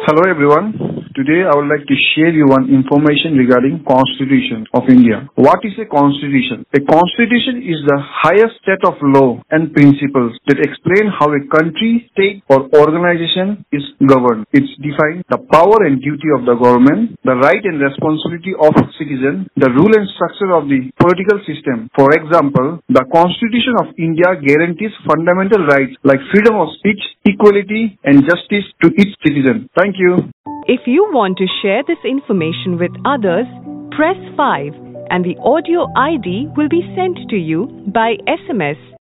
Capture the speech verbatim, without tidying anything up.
Hello everyone. Today I would like to share you one information regarding Constitution of India. What is a Constitution? A Constitution is the highest set of law and principles that explain how a country, state or organization is governed. It's defined the power and duty of the government, the right and responsibility of citizens, the rule and structure of the political system. For example, the Constitution of India guarantees fundamental rights like freedom of speech, equality and justice to each citizen. Thank you. If you want to share this information with others, press five and the audio I D will be sent to you by S M S